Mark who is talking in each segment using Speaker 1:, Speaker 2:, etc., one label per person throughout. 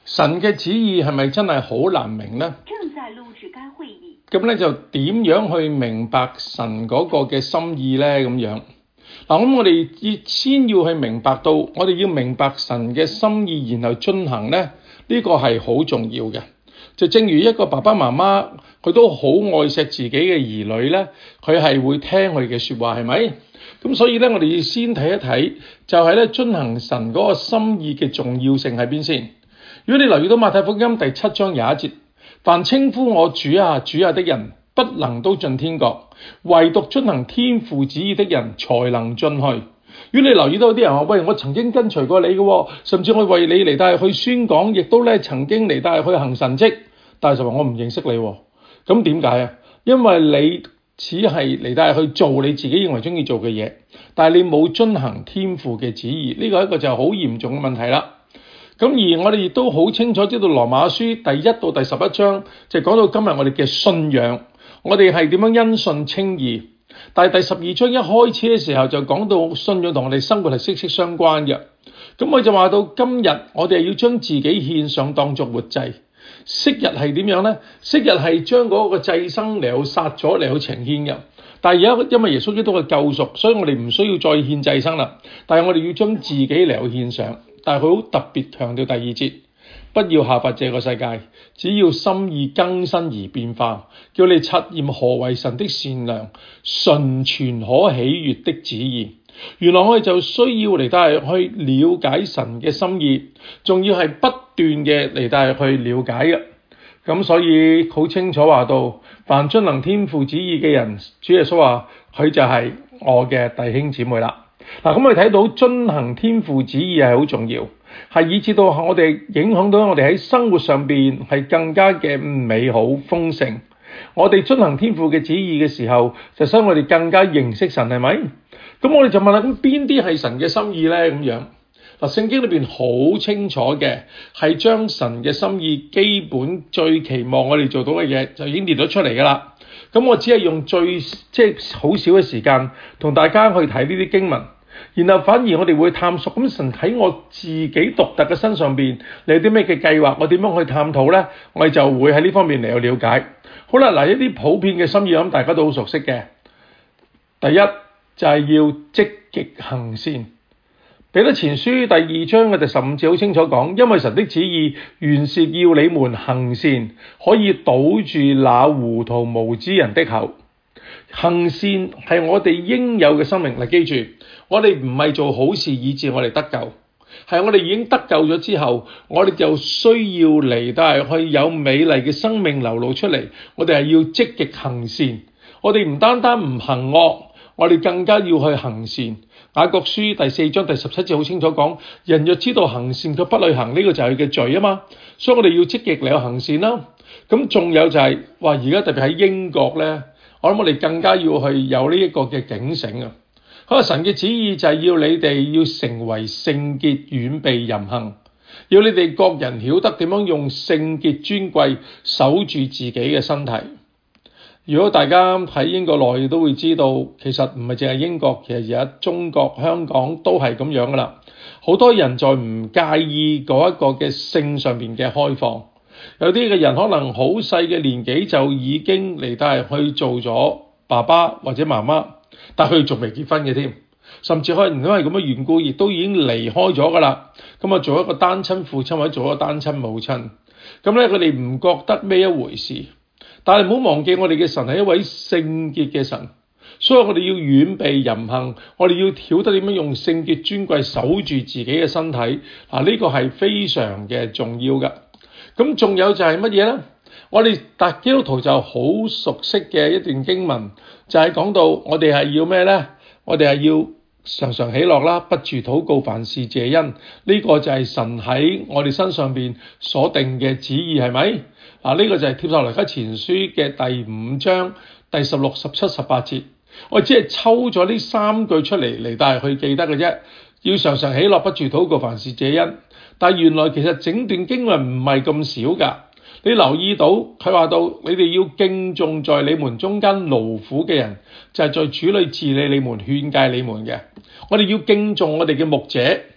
Speaker 1: 神嘅旨意係咪真係好難明呢？
Speaker 2: 正在錄製該會議。
Speaker 1: 咁咧就點樣去明白神嗰個嘅心意呢？咁樣嗱，咁我哋先要去明白到，我哋要明白神嘅心意，然後遵行呢，呢個係好重要嘅。就正如一個爸爸媽媽，佢都好愛錫自己嘅兒女呢，佢係會聽佢嘅說話，係咪？咁所以呢，我哋要先睇一睇，就係咧遵行神嗰個心意嘅重要性喺邊先。如果你留意到馬太福音第7章21節，凡稱呼我主啊主啊的人，不能都進天國，唯獨遵行天父旨意的人才能進去。如果你留意到啲人話，喂，我曾經跟隨過你嘅，甚至我為你嚟帶去宣講，亦都咧曾經嚟帶去行神蹟，但係就話我唔認識你，咁點解啊？因為你只係嚟帶去做你自己認為中意做嘅嘢，但係你冇遵行天父嘅旨意，呢個係一個就好嚴重嘅問題啦。咁而我哋亦都好清楚知道羅馬書第1到第11章就講到今日我哋嘅信仰，我哋係點樣因信稱義。但係第12章一開始嘅時候就講到信仰同我哋生活係息息相關嘅。咁我就話到今日我哋要將自己獻上當作活祭。昔日係點樣呢？昔日係將嗰個祭牲嚟到殺咗嚟到呈獻嘅。但係而家因為耶穌基督嘅救贖，所以我哋唔需要再獻祭牲啦。但係我哋要將自己嚟到獻上。但係佢好特別強調第2節，不要效法這個世界，只要心意更新而變化，叫你察驗何為神的善良、純全可喜悅的旨意。原來我哋就需要嚟到去了解神嘅心意，仲要係不斷嘅嚟到去了解嘅。咁所以好清楚話到，凡遵行天父旨意嘅人，主耶穌話佢就係我嘅弟兄姊妹啦。嗱，咁我哋睇到遵行天父旨意係好重要，係以至到我哋影響到我哋喺生活上邊係更加嘅美好豐盛。我哋遵行天父嘅旨意嘅時候，就使我哋更加認識神，係咪？咁我哋就問啦，咁邊啲係神嘅心意呢？咁樣嗱，聖經裏邊好清楚嘅，係將神嘅心意基本最期望我哋做到嘅嘢，就已經列咗出嚟噶啦。咁我只係用好少嘅時間同大家去睇呢啲經文。然後反而我哋會探索，咁神喺我自己獨特嘅身上邊，你有啲咩嘅計劃，我點樣去探討呢？我哋就會喺呢方面嚟到了解。好啦，嗱，一啲普遍嘅心意，咁大家都好熟悉嘅。第一就係要積極行善。彼得前書第2章嘅第15節好清楚講，因為神的旨意原是要你們行善，可以堵住那糊塗無知人的口。行善係我哋應有嘅生命。記住，我哋唔係做好事以致我哋得救，係我哋已經得救咗之後，我哋就需要嚟到去有美麗嘅生命流露出嚟。我哋係要積極行善，我哋唔單單唔行惡，我哋更加要去行善。雅各書第4章第17節好清楚講，人若知道行善佢不履行，呢個就係佢嘅罪啊嘛。所以我哋要積極嚟到行善啦。咁仲有就係話而家特別喺英國呢，我諗我哋更加要去有呢一個嘅警醒啊！神嘅旨意就係要你哋要成為聖潔，遠避淫行，要你哋各人曉得點樣用聖潔尊貴守住自己嘅身體。如果大家喺英國內都會知道，其實唔係淨係英國，其實而家中國、香港都係咁樣噶啦。好多人在唔介意嗰一個嘅性上面嘅開放，有啲嘅人可能好細嘅年紀就已經嚟到去做咗爸爸或者媽媽，但係佢仲未結婚嘅添，甚至可能因為咁嘅緣故，亦都已經離開咗噶啦。咁啊，做一個單親父親或者做一個單親母親，咁咧佢哋唔覺得咩一回事。但係唔好忘記，我哋嘅神係一位聖潔嘅神，所以我哋要遠避淫行，我哋要曉得點樣用聖潔尊貴守住自己嘅身體。呢個係非常嘅重要㗎。咁仲有就係乜嘢呢？我哋基督徒就好熟悉嘅一段經文，就係講到我哋係要咩呢？我哋係要常常喜樂啦，不住禱告，凡事謝恩。呢個就係神喺我哋身上邊所定嘅旨意，係咪？呢個就係帖撒羅尼迦前書嘅第5章第16、17、18節。我只係抽咗呢3句出嚟帶去記得嘅啫。要常常喜樂，不住禱告，凡事謝恩。但係原來其實整段經文唔係咁少噶。你留意到佢話到，你哋要敬重在你們中間勞苦嘅人，就係在主裏治理你們、勸誡你們嘅。我哋要敬重我哋嘅牧者。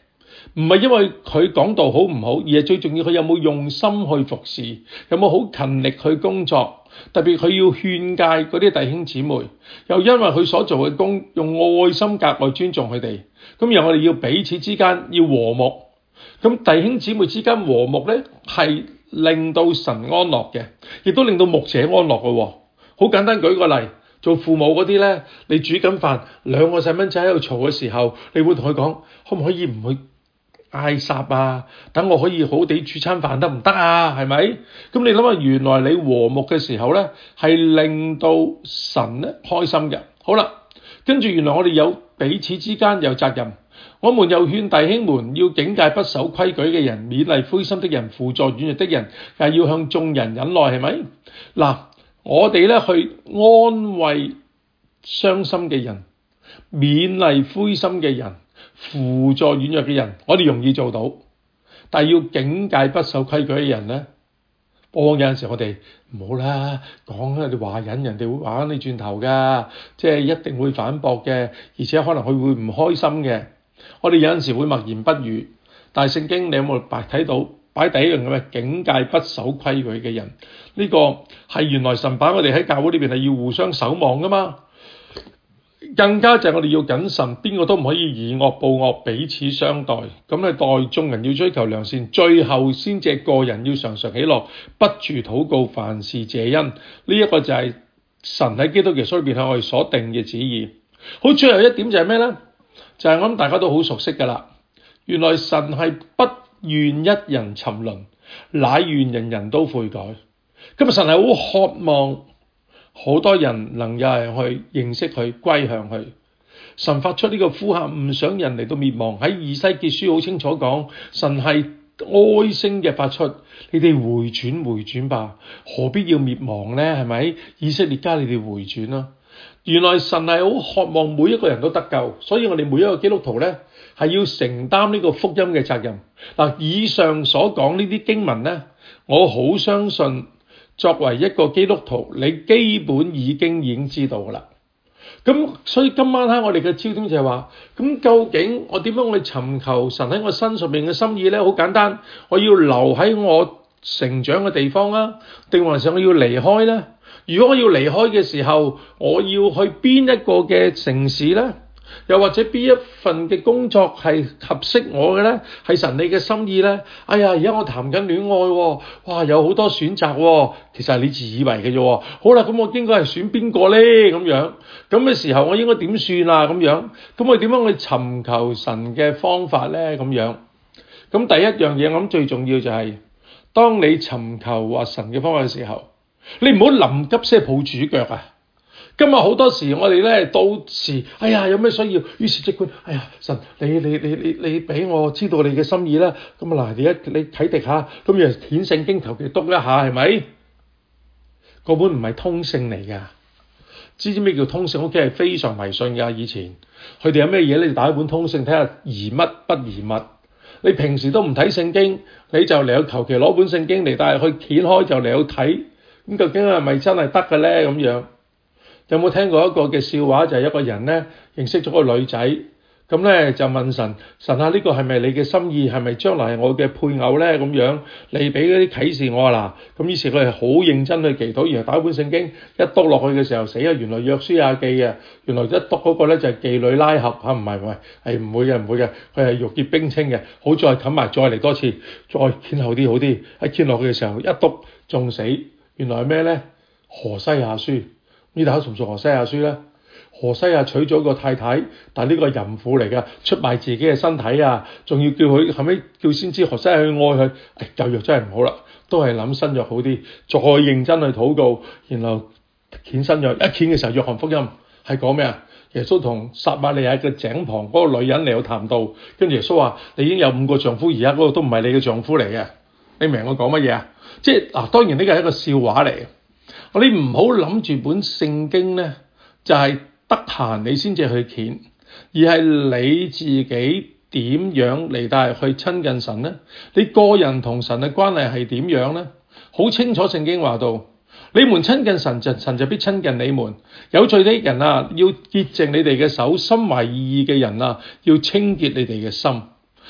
Speaker 1: 唔係因為佢講道好唔好，而係最重要佢有冇用心去服侍，有冇好勤力去工作。特別佢要勸誡嗰啲弟兄姊妹，又因為佢所做嘅工用愛心格外尊重佢哋。咁然後我哋要彼此之間要和睦。咁弟兄姊妹之間和睦咧，係令到神安樂嘅，亦都令到牧者安樂嘅。好簡單舉個例，做父母嗰啲咧，你煮緊飯，兩個細蚊仔喺度嘈嘅時候，你會同佢講，可唔可以唔去嗌霎啊？等我可以好地煮餐飯得唔得啊？係咪？咁你諗下，原來你和睦嘅時候咧，係令到神咧開心嘅。好啦，跟住原來我哋有彼此之間有責任，我們又勸弟兄們要警戒不守規矩嘅人，勉勵灰心的人，扶助軟弱的人，又要向眾人忍耐，係咪？嗱，我哋咧去安慰傷心嘅人，勉勵灰心嘅人，輔助軟弱嘅人，我哋容易做到，但係要警戒不守規矩嘅人咧，往往有陣時我哋唔好啦，講啦，你話引人哋會話你轉頭噶，即係一定會反駁嘅，而且可能佢會唔開心嘅。我哋有陣時會默言不語，但係聖經你有冇睇到擺第一樣嘅警戒不守規矩嘅人？呢個係原來神擺我哋喺教會裏邊係要互相守望噶嘛。更加就係我哋要謹慎，邊個都唔可以以惡報惡，彼此相待。咁咧待眾人要追求良善，最後先至個人要常常喜樂，不住禱告，凡事謝恩。呢一個就係神喺基督耶穌裏邊向我哋所定嘅旨意。好，最後一點就係咩咧？就係我諗大家都好熟悉噶啦。原來神係不願一人沉淪，乃願人人都悔改。今日神係好渴望好多人能有人去認識佢，歸向佢。神發出呢個呼喊，唔想人嚟到滅亡。喺以西結書好清楚講，神係哀聲嘅發出，你哋回轉吧，何必要滅亡呢？係咪？以色列家，你哋回轉啦。原來神係好渴望每一個人都得救，所以我哋每一個基督徒呢，係要承擔呢個福音嘅責任。嗱，以上所講呢啲經文呢，我好相信作為一個基督徒，你基本已經知道噶啦。咁所以今晚喺我哋嘅焦點就係話，咁究竟我點樣去尋求神喺我身上面嘅心意呢？好簡單，我要留喺我成長嘅地方啊，定還是我要離開呢？如果我要離開嘅時候，我要去邊一個嘅城市呢？又或者邊一份嘅工作係合適我嘅呢？係神你嘅心意呢？哎呀，而家我談緊戀愛，哇，有好多選擇，其實係你自以為嘅啫。好啦，咁我應該係選邊個呢？咁嘅時候，我應該點算啊？咁我點樣去尋求神嘅方法呢？咁第一樣嘢，我諗最重要就係，當你尋求話神嘅方法嘅時候，你唔好臨急先抱主腳啊！今日好多時我哋咧到時，哎呀有咩需要，於是即管，哎呀神，你俾我知道你嘅心意啦。咁啊嗱，而家你啟迪下，咁又顯聖經求其篤一下，係咪？嗰本唔係通勝嚟噶，知咩叫通勝？屋企係非常迷信噶。以前佢哋有咩嘢咧，你打一本通勝睇下宜乜不宜乜。你平時都唔睇聖經，你就嚟求其攞本聖經嚟，但係佢掀開就嚟去睇，咁究竟係咪真係得嘅咧？有冇聽過一個嘅笑話？就係一個人咧認識咗個女仔，咁咧就問神啊，呢個係咪你嘅心意？係咪將來係我嘅配偶咧？你俾嗰啲啟示我啊嗱。咁於是佢係好認真去祈禱，然後打本聖經一篤落去嘅時候，死啊！原來約書亞記啊，原來一篤嗰個咧就係妓女拉合嚇，唔係係唔會嘅，佢係玉潔冰清嘅。好再冚埋，再嚟多次，再掀後啲好啲，一掀落去嘅時候一篤仲死，原來係咩咧？何西亞書。呢度熟唔熟何西亞書咧？何西亞娶咗個太太，但係呢個係淫婦嚟噶，出賣自己嘅身體啊！仲要叫佢後尾叫先知何西亞去愛佢，舊約真係唔好啦，都係諗新約好啲，再認真去禱告，然後掀新約，一掀嘅時候，約翰福音係講咩啊？耶穌同撒瑪利亞嘅井旁嗰個女人嚟到談道，跟住耶穌話：你已經有5個丈夫，而家嗰個都唔係你嘅丈夫嚟嘅。你明我講乜嘢啊？即係嗱，當然呢個係一個笑話嚟。你唔好諗住本聖經咧，就係得閒你先至去掀，而係你自己點樣嚟到去親近神咧？你個人同神嘅關係係點樣咧？好清楚聖經話到，你們親近神，神就必親近你們。有罪的人啊，要潔淨你哋嘅手；心懷二意嘅人啊，要清潔你哋嘅心。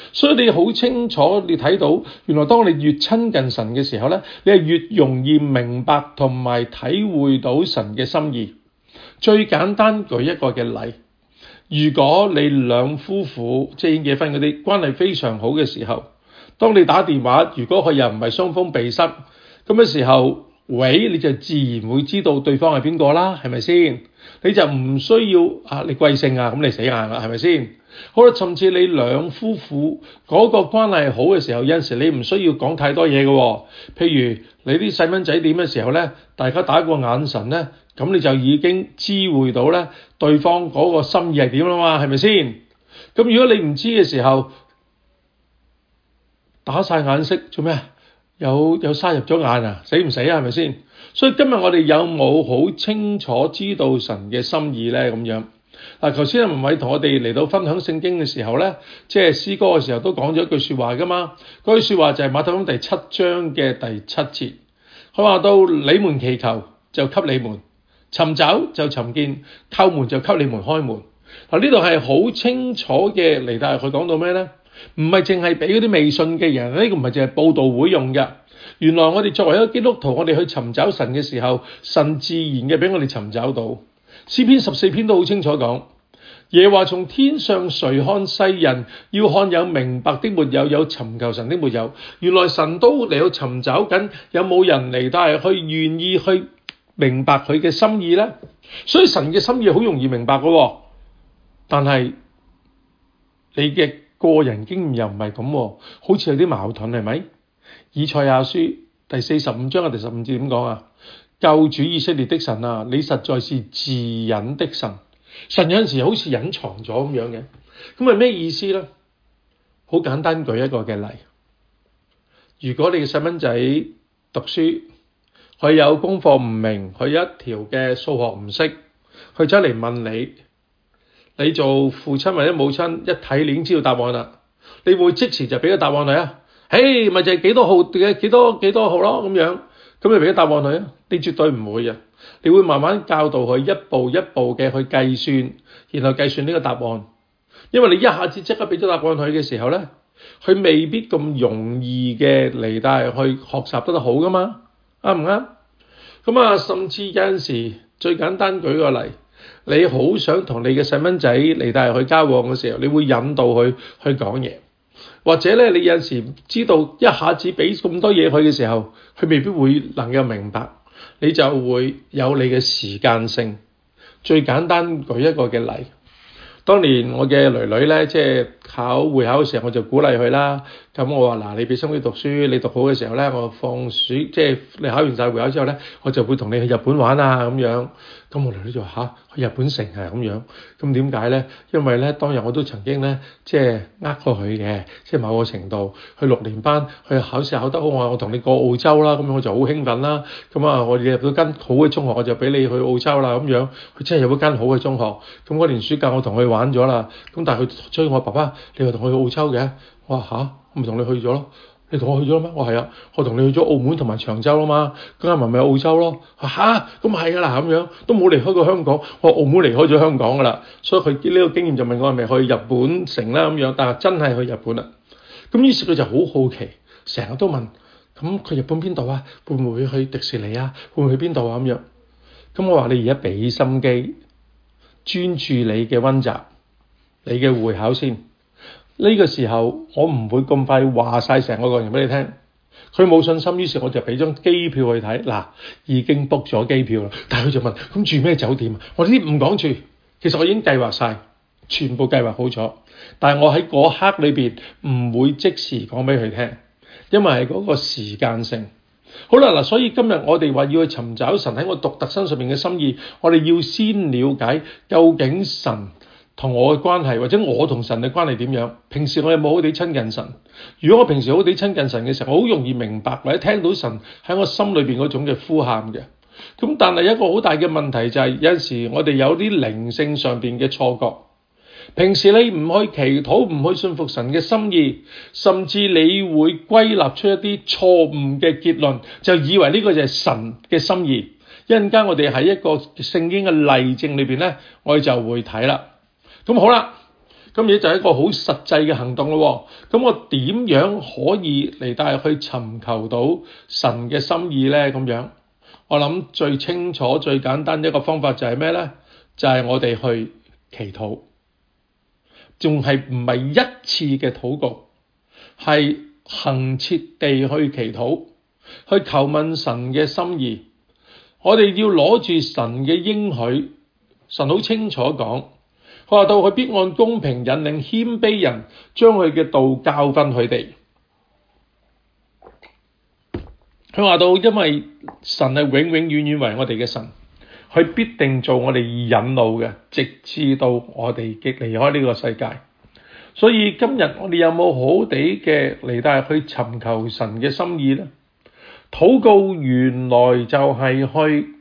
Speaker 1: 所以你好清楚，你睇到原來當你越親近神嘅時候咧，你係越容易明白同埋體會到神嘅心意。最簡單舉一個嘅例，如果你兩夫婦即係已經結婚嗰啲關係非常好嘅時候，當你打電話，如果佢又唔係雙封閉塞咁嘅時候，喂，你就自然會知道對方係邊個啦，係咪先？你就唔需要你貴姓咁你死硬啦，係咪先？好啦，甚至你兩夫婦嗰個關係好嘅時候，有陣時你唔需要講太多嘢嘅。譬如你啲細蚊仔點嘅時候咧，大家打個眼神咧，咁你就已經知會到咧對方嗰個心意係點啦嘛，係咪先？咁如果你唔知嘅時候，打晒眼色做咩？有沙入咗眼啊？死唔死啊？係咪先？所以今日我哋有冇好清楚知道神嘅心意咧？咁樣嗱，頭先阿文偉同我哋嚟到分享聖經嘅時候咧，即係詩歌嘅時候都講咗一句說話噶嘛。嗰句說話就係馬太福音第7章嘅第7節，佢話到你們祈求就給你們，尋找就尋見，叩門就給你們開門。嗱，呢度係好清楚嘅嚟，但係佢講到咩咧？唔係淨係俾嗰啲未信嘅人，呢個唔係淨係佈道會用嘅。原來我哋作為一個基督徒，我哋去尋找神嘅時候，神自然嘅俾我哋尋找到。詩篇14篇都好清楚講，耶和華從天上垂看世人，要看有明白的沒有，有尋求神的沒有。原來神都嚟到尋找緊，有冇人嚟到係去願意去明白佢嘅心意呢？所以神嘅心意好容易明白嘅，但係你嘅個人經驗又唔係咁，好似有啲矛盾，係咪？以賽亞書第45章嘅第15節點講啊？救主以色列的神啊，你實在是自隱的神。神有陣時好似隱藏咗咁樣嘅，咁係咩意思呢？好簡單舉一個嘅例，如果你嘅細蚊仔讀書，佢有功課唔明，佢一條嘅數學唔識，佢走嚟問你，你做父親或者母親一睇你已經知道答案啦，你會即時就俾個答案佢啊？嘿，咪就係幾多號嘅幾多號咯咁樣，咁你俾個答案佢啊？你絕對唔會啊！你會慢慢教導佢一步一步嘅去計算，然後計算呢個答案。因為你一下子即刻俾咗答案佢嘅時候咧，佢未必咁容易嘅嚟到去學習得好噶嘛，啱唔啱？咁啊，甚至有陣時最簡單舉個例，你好想同你嘅細蚊仔嚟到去交往嘅時候，你會引導佢去講嘢，或者咧你有陣時知道一下子俾咁多嘢佢嘅時候，佢未必會能夠明白。你就會有你嘅時間性。最簡單舉一個嘅例，當年我嘅囡囡咧，即係考會考嘅時候，我就鼓勵佢啦。咁我話嗱，你俾心機讀書，你讀好嘅時候咧，我放暑即係你考完晒會考之後咧，我就會同你去日本玩啊咁樣。咁我囡囡就話去日本城啊咁樣。咁點解咧？因為咧當日我都曾經咧即係過佢嘅，即係某個程度去6年班去考試考得好，我同你過澳洲啦，咁樣我就好興奮啦。咁啊，我哋入到間好嘅中學，我就俾你去澳洲啦咁樣。佢真係入咗間好嘅中學。咁嗰年暑假我同佢玩咗啦。咁但係佢追我爸爸，你話同佢去澳洲嘅？我話吓，我咪同你去咗咯。你同我去咗咩？我係啊，我同你去咗澳門同埋長洲啦嘛。咁啱咪澳洲咯。吓，咁係噶啦咁樣，都冇離開過香港。我澳門離開咗香港噶啦，所以佢呢個經驗就問我係咪去日本城啦咁樣。但係真係去日本啦。咁於是佢就好好奇，成日都問，咁去日本邊度啊？會唔會去迪士尼啊？會唔會去邊度啊？咁樣。咁我話你而家俾心機，專注你嘅溫習，你嘅會考先。呢個時候我唔會咁快話晒成個過程俾你聽。佢冇信心，於是我就俾張機票去睇。嗱，已經 book 咗機票啦。但係佢就問，咁住咩酒店啊？我呢啲唔講住，其實我已經計劃晒，全部計劃好咗。但係我喺嗰刻裏邊唔會即時講俾佢聽，因為係嗰個時間性。好啦，嗱，所以今日我哋話要去尋找神喺我獨特身上面嘅心意，我哋要先了解究竟神同我嘅關係，或者我同神嘅關係點樣。平時我有冇好地親近神？如果我平時好地親近神嘅時候，我好容易明白或者聽到神喺我心裏邊嗰種嘅呼喊嘅。咁但係一個好大嘅問題就係，有陣時我哋有啲靈性上邊嘅錯覺。平時你唔去祈禱，唔去信服神嘅心意，甚至你會歸納出一啲錯誤嘅結論，就以為呢個就係神嘅心意。一陣間我哋喺一個聖經嘅例證裏邊咧，我哋就會睇啦。咁好啦， 咁嘢就係一個好實際嘅行動咯。咁我點樣可以嚟到去尋求到神嘅心意呢？咁樣，我諗最清楚、最簡單一個方法就係咩呢？就係我哋去祈禱，仲係唔係一次嘅禱告，係恆切地去祈禱，去求問神嘅心意。我哋要攞住神嘅應許，神好清楚講。佢話到佢必按公平引領謙卑人，將佢嘅道教訓佢哋。佢話到，因為神係永永遠遠為我哋嘅神，佢必定做我哋引路嘅，直至到我哋離開呢個世界。所以今日我哋有冇好好地嘅嚟到去尋求神嘅心意呢？禱告原來就係去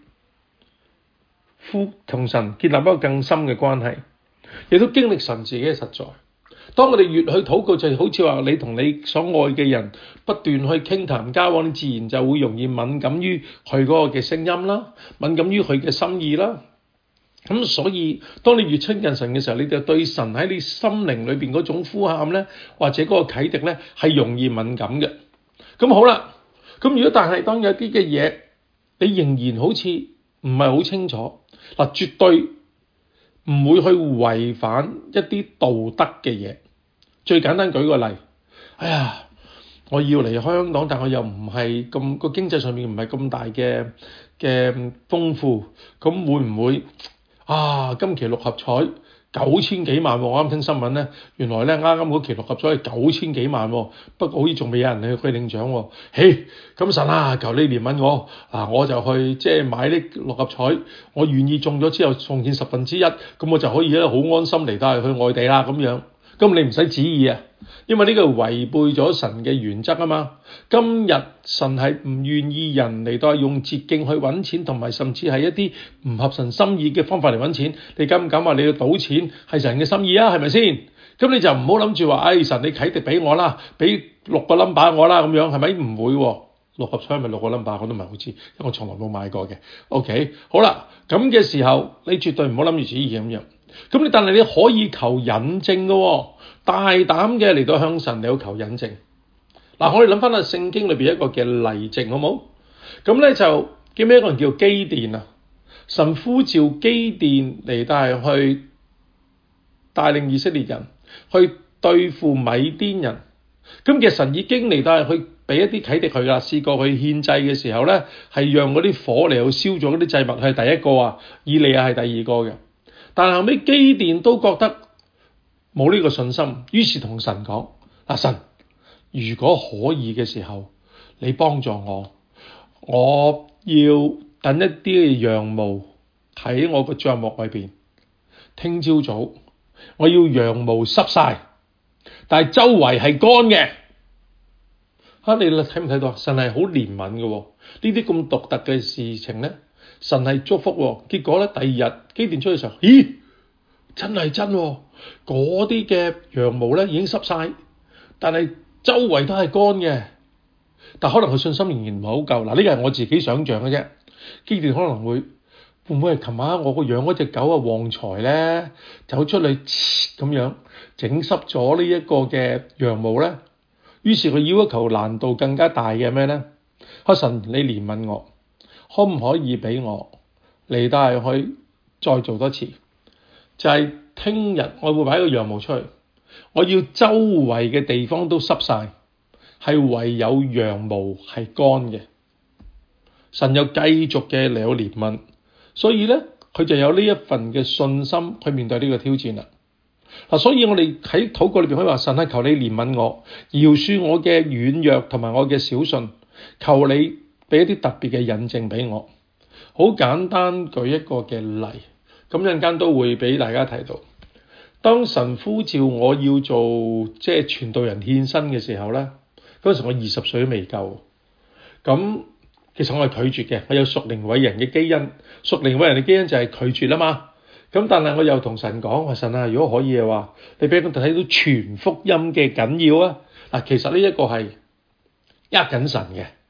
Speaker 1: 同神建立一個更深嘅關係。亦都經歷神自己嘅實在。當我哋越去禱告，就好似話你同你所愛嘅人不斷去傾談交往，你自然就會容易敏感於佢嗰個嘅聲音啦，敏感於佢嘅心意啦。咁所以當你越親近神嘅時候，你就對神喺你心靈裏邊嗰種呼喊咧，或者嗰個啟迪咧，係容易敏感嘅。咁好啦，咁如果但係當有啲嘅嘢，你仍然好似唔係好清楚，嗱，絕對唔會去違反一啲道德嘅嘢。最簡單舉個例，哎呀，我要嚟香港，但我又唔係咁個經濟上面唔係咁大嘅豐富，咁會唔會啊？今期六合彩9000幾萬喎，我啱聽新聞咧，原來咧啱啱嗰期六合彩係9000幾萬喎，不過好似仲未有人去領獎喎。嘿，咁神啊，求你憐憫我，我就去即係買啲六合彩，我願意中咗之後奉獻1/10，咁我就可以咧好安心嚟到去外地啦咁樣。咁你唔使旨意啊，因為呢個違背咗神嘅原則啊嘛。今日神係唔願意人嚟到用捷徑去揾錢，同埋甚至係一啲唔合神心意嘅方法嚟揾錢。你敢唔敢話你要賭錢係神嘅心意啊？係咪先？咁你就唔好諗住話，神你啟迪俾我啦，俾6個 number 我啦咁樣，係咪？唔會喎，六合彩係咪6個 number？我都唔係好知，因為我從來冇買過嘅。OK， 好啦，咁嘅時候你絕對唔好諗住旨意咁樣。咁但係你可以求引證嘅，大膽嘅嚟到向神你要求引證。嗱，我哋諗翻下聖經裏邊一個嘅例證，好冇？咁咧就叫咩？一個人叫基甸啊，神呼召基甸嚟到去帶領以色列人去對付米甸人。咁其實神已經嚟到去俾一啲啟迪佢啦，試過去獻祭嘅時候咧，係讓嗰啲火嚟到燒咗嗰啲祭物，係第一個啊，以利亞係第二個嘅。但後尾基甸都覺得冇呢個信心，於是同神講：神，如果可以嘅時候，你幫助我，我要等一啲嘅羊毛喺我個帳幕裏邊。聽朝早我要羊毛濕晒，但係周圍係乾嘅。你睇唔睇到？神係好憐憫嘅，呢啲咁獨特嘅事情咧。神係祝福，結果咧第二日基甸出去嘅時候，咦，真係真，嗰啲嘅羊毛咧已經濕晒，但係周圍都係乾嘅。但可能佢信心仍然唔係好夠。嗱，呢個係我自己想象嘅啫。基甸可能會唔會係琴晚我個養嗰隻狗啊旺財咧，走出嚟咁樣整濕咗呢一個嘅羊毛咧？於是佢要求難度更加大嘅咩咧？神，你憐憫我。可唔可以俾我嚟帶去再做多次？就係聽日我會擺個羊毛出去，我要周圍嘅地方都濕晒，係唯有羊毛係乾嘅。神又繼續嘅嚟有憐憫，所以咧佢就有呢一份嘅信心去面對呢個挑戰啦。所以我哋喺禱告裏邊可以話：神啊，求你憐憫我，饒恕我嘅軟弱同埋我嘅小信，求你俾一啲特別嘅引證俾我。好簡單舉一個嘅例，咁陣間都會俾大家睇到。當神呼召我要做即係傳道人獻身嘅時候咧，嗰時我20歲都未夠。咁其實我係拒絕嘅，我有屬靈偉人嘅基因，屬靈偉人嘅基因就係拒絕啦嘛。咁但係我又同神講：話神啊，如果可以嘅話，你俾我睇到全福音嘅緊要啊！嗱，其實呢一個係呃緊神嘅。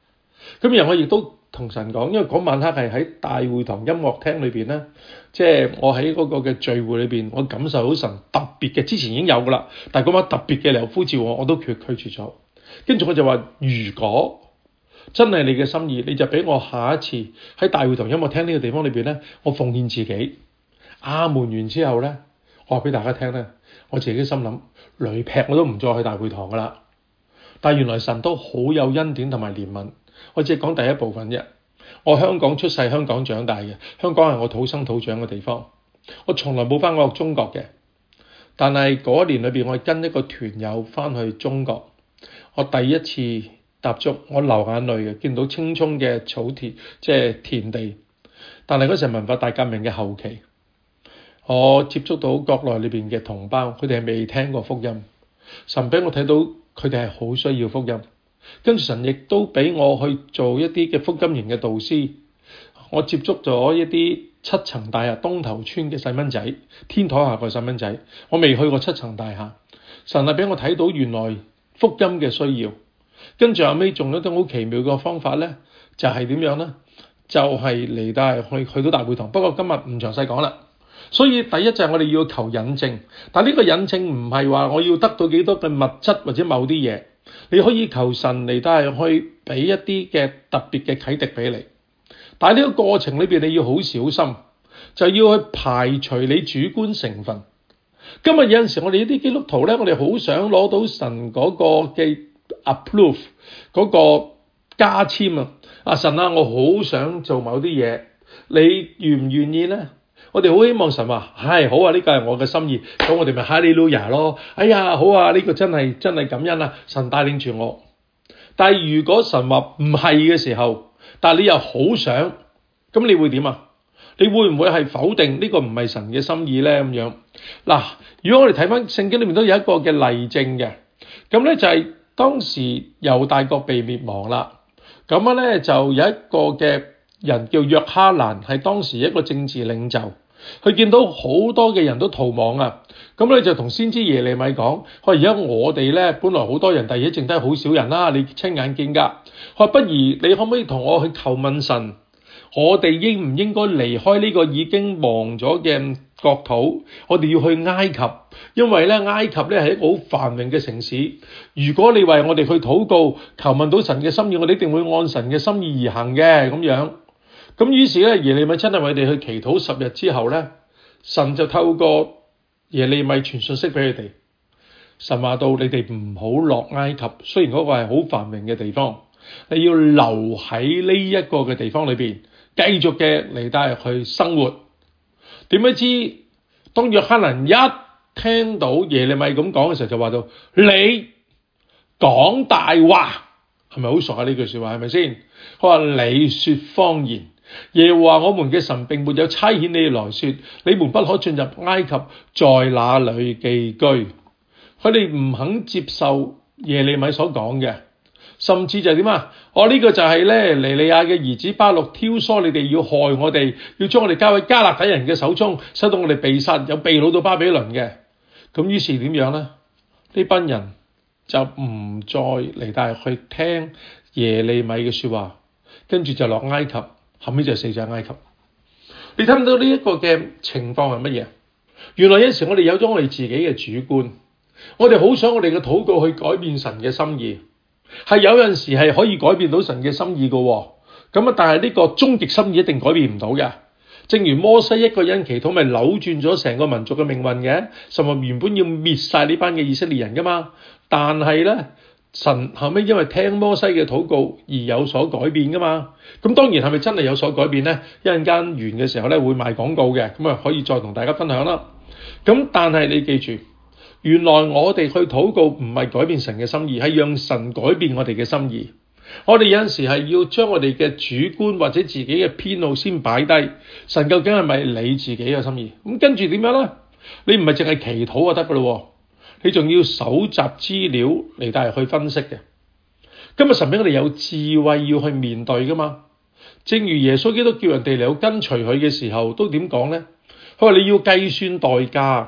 Speaker 1: 咁然後我亦都同神講，因為嗰晚黑係喺大會堂音樂廳裏邊咧，即係我喺嗰個嘅聚會裏邊，我感受到神特別嘅，之前已經有噶啦，但係嗰晚特別嘅嚟呼召我都拒絕咗。跟住我就話，如果真係你嘅心意，你就俾我下一次喺大會堂音樂廳呢個地方裏邊咧，我奉獻自己。阿門完之後咧，我話俾大家聽咧，我自己心諗雷劈我都唔再去大會堂噶啦。但係原來神都好有恩典同埋憐憫。我只係講第一部分啫。我香港出世，香港長大嘅，香港係我土生土長嘅地方。我從來冇翻過中國嘅。但係嗰一年裏邊，我係跟一個團友翻去中國。我第一次踏足，我流眼淚嘅，見到青葱嘅草田，即係田地。但係嗰時係文化大革命嘅後期，我接觸到國內裏邊嘅同胞，佢哋係未聽過福音。神俾我睇到佢哋係好需要福音。跟住神亦都俾我去做一啲嘅福音營嘅導師。我接觸咗一啲7層大廈東頭村嘅細蚊仔，天台下個細蚊仔。我未去過7層大廈。神係俾我睇到原來福音嘅需要。跟住後尾仲有一種好奇妙嘅方法咧，就係點樣咧？就係嚟到去到大會堂。不過今日唔詳細講啦。所以第一就係我哋要求引證，但係呢個引證唔係話我要得到幾多嘅物質或者某啲嘢，你可以求神嚟到去俾一啲嘅特別嘅啟迪俾你。但係呢個過程裏邊你要好小心，就要去排除你主觀成分。今日有陣時我哋呢啲基督徒咧，我哋好想攞到神嗰個嘅 approve 嗰個加簽啊！阿神啊，我好想做某啲嘢，你願唔願意咧？我哋好希望神話，係好啊，呢個係我嘅心意，咁我哋咪哈利路亞咯。哎呀，好啊，呢個真係感恩啊！神帶領住我。但係如果神話唔係嘅時候，但係你又好想，咁你會點啊？你會唔會係否定呢個唔係神嘅心意咧？咁樣嗱，如果我哋睇翻聖經裏面都有一個嘅例證嘅，咁咧就係當時猶大國被滅亡啦，咁樣咧就有一個嘅人叫約哈蘭，係當時一個政治領袖。佢見到好多嘅人都逃亡啊，咁咧就同先知耶利米講：佢話而家我哋咧本來好多人，但係而家剩低好少人啦，你親眼見㗎。佢話不如你可唔可以同我去求問神，我哋應唔應該離開呢個已經亡咗嘅國土？我哋要去埃及，因為咧埃及咧係一個好繁榮嘅城市。如果你為我哋去禱告，求問到神嘅心意，我哋一定會按神嘅心意而行嘅咁樣。咁於是咧，耶利米真係為佢哋去祈禱10日之後咧，神就透過耶利米傳信息俾佢哋。神話到你哋唔好落埃及，雖然嗰個係好繁榮嘅地方，你要留喺呢一個嘅地方裏邊，繼續嘅嚟帶去生活。點不知當約哈蘭一聽到耶利米咁講嘅時候，就話到你講大話，係咪好熟啊？呢句說話係咪先？佢話你說謊言。耶和華我們嘅神並沒有差遣你來說，你們不可進入埃及，在那裏寄居。佢哋唔肯接受耶利米所講嘅，甚至就係點啊？呢個就係咧尼利亞嘅兒子巴錄挑唆你哋要害我哋，要將我哋交喺加勒底人嘅手中，使到我哋被殺，有被擄到巴比倫嘅。咁於是點樣咧？呢班人就唔再嚟帶去聽耶利米嘅說話，跟住就落埃及。後尾就死咗埃及。你睇唔到呢一個嘅情況係乜嘢？原來有陣時我哋有咗我哋自己嘅主觀，我哋好想我哋嘅禱告去改變神嘅心意，係有陣時係可以改變到神嘅心意嘅。咁啊，但係呢個終極心意一定改變唔到嘅。正如摩西一個人祈禱，咪扭轉咗成個民族嘅命運嘅，甚至原本要滅晒呢班嘅以色列人噶嘛。但係咧，神後尾因為聽摩西嘅禱告而有所改變噶嘛。咁當然係咪真係有所改變咧？一陣間完嘅時候咧會賣廣告嘅，咁啊可以再同大家分享啦。咁但係你記住，原來我哋去禱告唔係改變神嘅心意，係讓神改變我哋嘅心意。我哋有陣時係要將我哋嘅主觀或者自己嘅偏好先擺低，神究竟係咪你自己嘅心意？咁跟住點樣咧？你唔係淨係祈禱就得噶咯，你仲要搜集資料嚟帶去分析嘅。今日神俾我哋有智慧要去面對噶嘛？正如耶穌基督叫人哋嚟到跟隨佢嘅時候，都點講咧？佢話你要計算代價，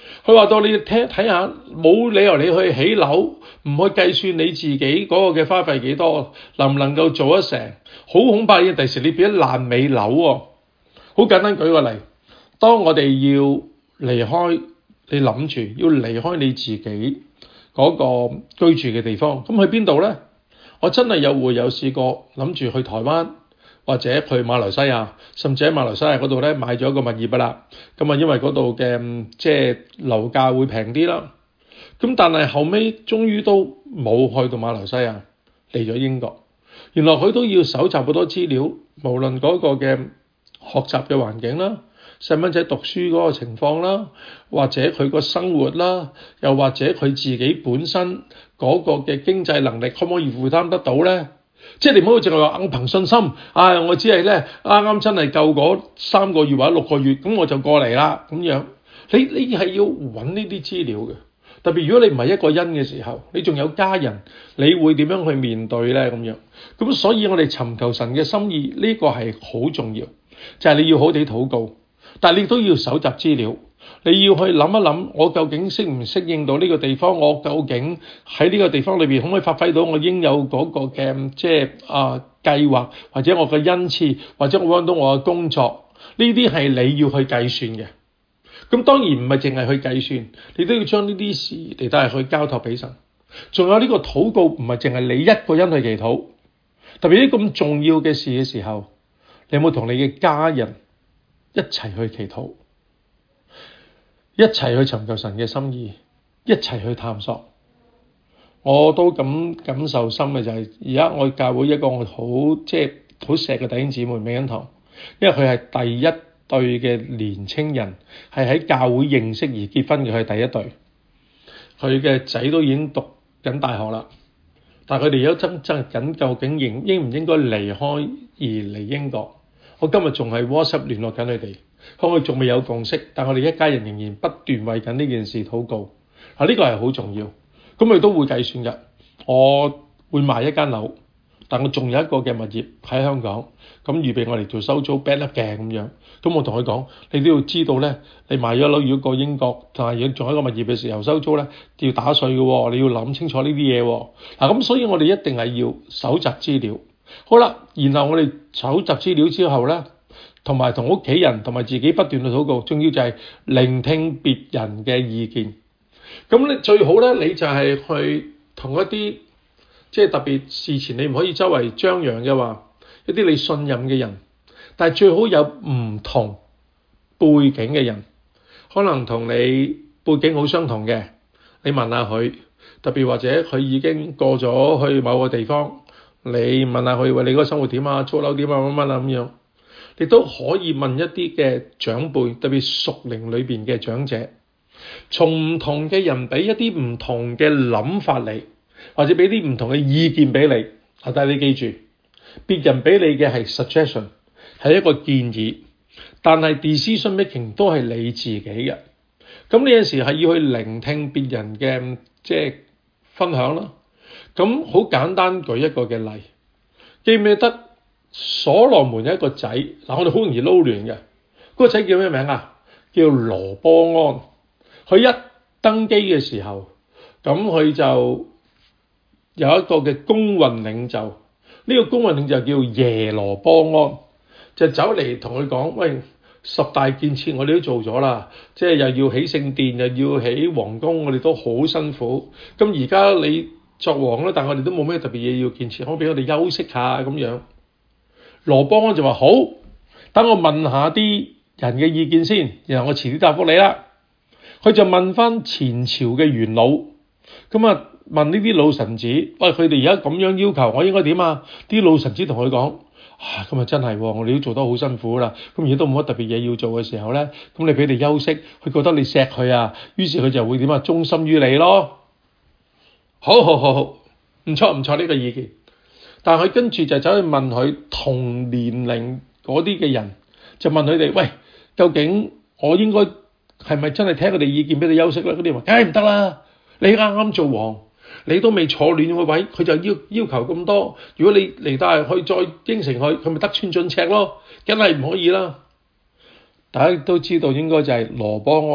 Speaker 1: 佢話到你睇下，冇理由你去起樓，唔去計算你自己嗰個嘅花費幾多，能唔能夠做得成？好恐怕嘅，第時你變咗爛尾樓喎。好簡單舉個例，當我哋要離開，你諗住要離開你自己嗰個居住嘅地方，咁去邊度呢？我真係有試過諗住去台灣或者去馬來西亞，甚至喺馬來西亞嗰度咧買咗一個物業啦。咁啊，因為嗰度嘅即係樓價會平啲啦。咁但係後尾終於都冇去到馬來西亞，嚟咗英國。原來佢都要搜集好多資料，無論嗰個嘅學習嘅環境啦，細蚊仔讀書嗰個情況啦，或者佢個生活啦，又或者佢自己本身嗰個嘅經濟能力可唔可以負擔得到呢？即係你唔好淨係話憑信心，我只係咧啱啱真係夠嗰3個月或者6個月，咁我就過嚟啦咁樣。你係要揾呢啲資料嘅，特別如果你唔係一個人嘅時候，你仲有家人，你會點樣去面對呢？咁樣咁，所以我哋尋求神嘅心意呢個係好重要，就係你要好地禱告，但係你都要搜集資料。你要去諗一諗，我究竟適唔適應到呢個地方？我究竟喺呢個地方裏邊可唔可以發揮到我應有嗰個嘅即係計劃，或者我嘅恩賜，或者我揾到我嘅工作？呢啲係你要去計算嘅。咁當然唔係淨係去計算，你都要將呢啲事嚟都係去交託俾神。仲有呢個禱告唔係淨係你一個人去祈禱，特別啲咁重要嘅事嘅時候，你有冇同你嘅家人一齊去祈禱？一齊去尋求神嘅心意，一齊去探索。我都感受深嘅就係而家我教會一個我好錫嘅弟兄姊妹美恩堂，因為佢係第一對嘅年青人，係喺教會認識而結婚嘅，佢係第一對。佢嘅仔都已經讀緊大學啦，但係佢哋有爭緊究竟應唔應該離開而嚟英國。我今日仲係 WhatsApp 聯絡緊佢哋。我哋仲未有共識，但我哋一家人仍然不斷為緊呢件事禱告。呢個係好重要。咁佢都會計算嘅。我會賣一間樓，但我仲有一個嘅物業喺香港，咁預備我哋做收租 back up 嘅咁樣。咁我同佢講，你都要知道咧，你賣咗樓如果過英國，但係仲有一個物業嘅時候收租咧，要打稅嘅喎，你要諗清楚呢啲嘢喎。咁所以我哋一定係要搜集資料。好啦，然後我哋搜集資料之後咧，同埋同屋企人同埋自己不斷去禱告，重要就係聆聽別人嘅意見。咁你最好咧，你就係去同一啲即係特別事前你唔可以周圍張揚嘅話，一啲你信任嘅人，但係最好有唔同背景嘅人，可能同你背景好相同嘅，你問下佢，特別或者佢已經過咗去某個地方，你問下佢，喂，你嗰個生活點啊，租樓點啊，乜乜啊咁樣。你都可以問一啲嘅長輩，特別屬靈裏邊嘅長者，從唔同嘅人俾一啲唔同嘅諗法你，或者俾啲唔同嘅意見俾你。但係你記住，別人俾你嘅係 suggestion， 係一個建議，但係 decision making 都係你自己嘅。咁你有時係要去聆聽別人嘅即係分享啦。咁好簡單舉一個嘅例，記唔記得？所羅門有一個仔，我哋好容易撈亂嘅。嗰個仔叫咩名啊？叫羅波安。佢一登基嘅時候，咁佢就有一個嘅公運領袖。呢個公運領袖叫耶羅波安，就走嚟同佢講：喂，10大建設我哋都做咗啦，即係又要起聖殿，又要起皇宮，我哋都好辛苦。咁而家你作王啦，但係我哋都冇咩特別嘢要建設，可唔可以俾我哋休息下咁樣？羅波安就話好，等我問下啲人嘅意見先，然後我遲啲答覆你啦。佢就問翻前朝嘅元老，咁啊問呢啲老臣子，喂，佢哋而家咁樣要求，我應該點啊？啲老臣子同佢講，咁啊真係，我哋都做得好辛苦啦，咁而家都冇乜特別嘢要做嘅時候咧，咁你俾佢哋休息，佢覺得你錫佢啊，於是佢就會點啊？忠心於你咯。好，唔錯呢個意見。但係佢跟住就走去問佢同年齡嗰啲嘅人，就問佢哋：喂，究竟我應該係咪真係聽佢哋意見俾你休息咧？嗰啲話梗係唔得啦！你啱啱做王，你都未坐暖個位，佢就要求咁多。如果你嚟到去再應承佢咪得寸進尺咯，梗係唔可以啦。大家都知道應該就係羅波安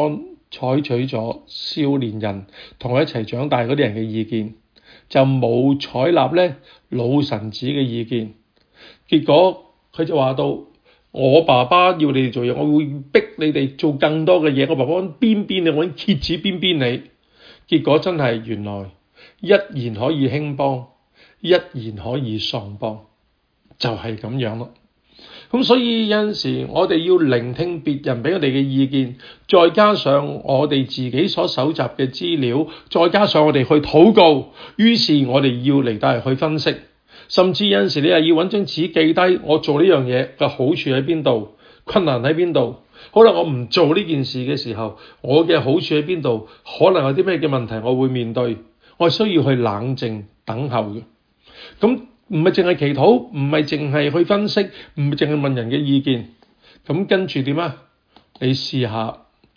Speaker 1: 採取咗少年人同佢一齊長大嗰啲人嘅意見，就冇採納咧老臣子嘅意見。結果佢就話到：我爸爸要你哋做嘢，我會逼你哋做更多嘅嘢。我爸爸鞭你，我揭子鞭你。結果真係原來一言可以興邦，一言可以喪邦，就係咁樣咯。咁所以有陣時我哋要聆聽別人俾我哋嘅意見，再加上我哋自己所搜集嘅資料，再加上我哋去禱告，於是我哋要嚟到去分析，甚至有陣時你係要揾張紙記低我做呢樣嘢嘅好處喺邊度，困難喺邊度。好啦，我唔做呢件事嘅時候，我嘅好處喺邊度，可能有啲咩嘅問題我會面對，我需要去冷靜等候嘅。咁唔係淨係祈禱，唔係淨係去分析，唔係淨係問人嘅意見。咁跟住點啊？你試下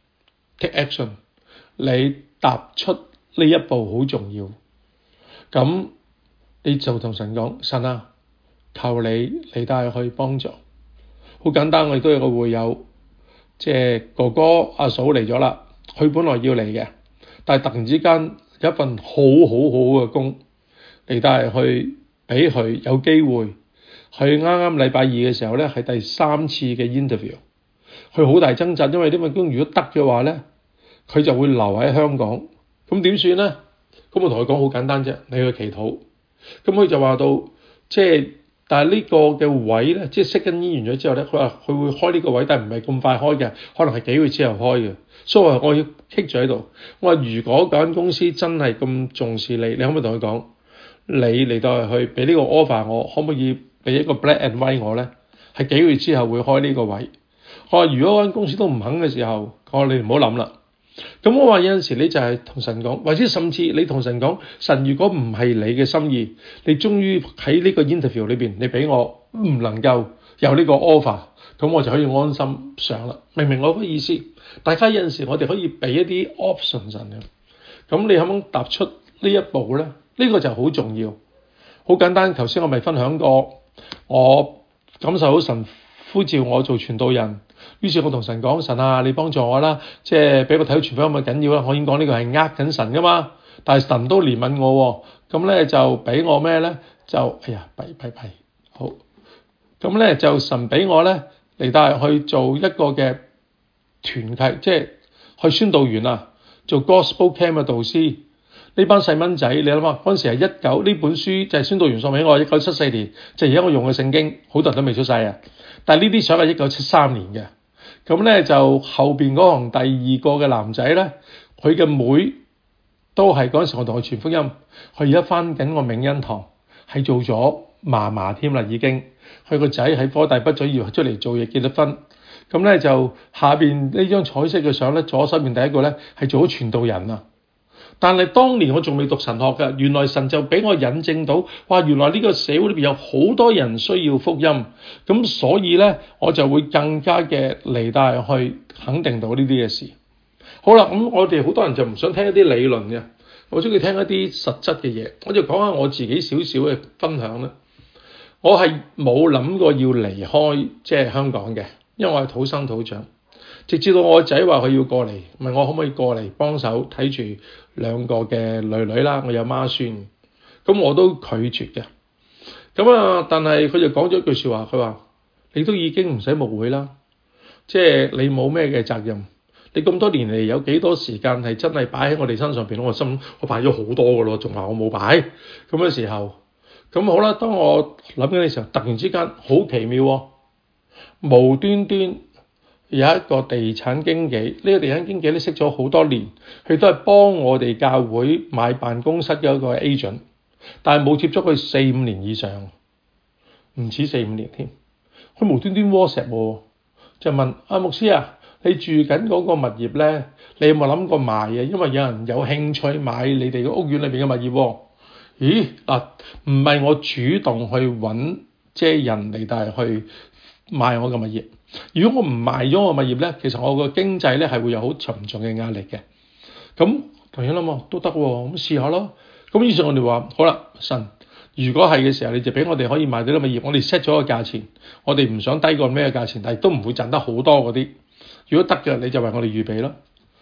Speaker 1: take action， 你踏出呢一步好重要。咁你就同神講：神啊，求你嚟帶去幫助。好簡單，我哋都有個會友，即係哥哥阿嫂嚟咗啦。佢本來要嚟嘅，但係突然之間有一份好嘅工嚟帶去。俾佢有機會，佢啱啱禮拜二嘅時候咧，係第3次嘅 interview， 佢好大掙扎，因為呢份工如果得嘅話咧，佢就會留喺香港，咁點算咧？咁我同佢講好簡單啫，你去祈禱。咁佢就話到，即係但係呢個嘅位咧，即係息緊醫完咗之後咧，佢話佢會開呢個位，但係唔係咁快開嘅，可能係幾個月之後開嘅。所以我要棘咗喺度。我話如果嗰間公司真係咁重視你，你可唔可以同佢講？你嚟到去俾呢個 offer 我，可唔可以俾一個 black and white 我咧？係幾個月之後會開呢個位。我話如果間公司都唔肯嘅時候，我話你唔好諗啦。咁我話有陣時你就係同神講，或者甚至你同神講，神如果唔係你嘅心意，你終於喺呢個 interview 裏邊，你俾我唔能夠有呢個 offer， 咁我就可以安心上啦。明唔明我個意思？大家有陣時我哋可以俾一啲 option 神嘅，咁你可唔可以踏出呢一步咧？呢個就好重要，好簡單。頭先我咪分享過，我感受到神呼召我做傳道人，於是我同神講：神啊，你幫助我啦，即係俾我睇到傳福音咁緊要啦。我已經講呢個係呃緊神噶嘛，但係神都憐憫我，咁咧就俾我咩咧？就弊，好，咁咧就神俾我咧嚟帶去做一個嘅團契，即係去宣道員啊，做 Gospel Camp 嘅導師。呢班細蚊仔，你諗下嗰陣時係呢本書就係宣道員送俾我，1974年，就而家我用嘅聖經，好多人都未出世啊。但係呢啲相係1973年嘅。咁咧就後邊嗰行第2個嘅男仔咧，佢嘅妹都係嗰陣時我同佢傳福音，佢而家返緊個永恩堂，係做咗嫲添啦已經。佢個仔喺科大畢咗業出嚟做嘢，結咗婚。咁咧就下邊呢張彩色嘅相咧，左手邊第一個咧係做咗傳道人啊。但係當年我仲未讀神學㗎，原來神就俾我引證到，哇！原來呢個社會裏邊有好多人需要福音，咁所以咧我就會更加嘅嚟帶去肯定到呢啲嘅事。好啦，咁我哋好多人就唔想聽一啲理論嘅，我中意聽一啲實質嘅嘢。我就講下我自己少少嘅分享啦。我係冇諗過要離開即係香港嘅，因為我係土生土長。直至到我個仔話佢要過嚟，問我可唔可以過嚟幫手睇住2個嘅女啦，我有孖孫，咁我都拒絕嘅。但係佢就講咗一句説話，佢話：你都已經唔使牧會啦，即係你冇咩嘅責任。你咁多年嚟有幾多時間係真係擺喺我哋身上邊？我心我擺咗好多㗎咯，仲話我冇擺咁嘅時候，咁好啦。當我諗緊嘅時候，突然之間好奇妙喎，無端端。有一個地產經紀，呢個地產經紀咧識咗好多年，佢都係幫我哋教會買辦公室嘅一個 agent， 但係冇接觸佢4-5年以上，唔止4-5年添。佢無端端 WhatsApp 我，就問阿牧師啊，你住緊嗰個物業咧，你有冇諗過賣啊？因為有人有興趣買你哋嘅屋苑裏邊嘅物業。咦嗱，唔係我主動去揾即係人嚟，但係去賣我嘅物業。如果我唔賣咗我物業咧，其實我個經濟咧係會有好沉重嘅壓力嘅。咁同樣諗都得喎，咁試下咯。咁於是我哋話好啦，神，如果係嘅時候，你就俾我哋可以賣到啲物業，我哋 set 咗個價錢，我哋唔想低過咩價錢，但係都唔會賺得好多嗰啲。如果得嘅，你就為我哋預備咯。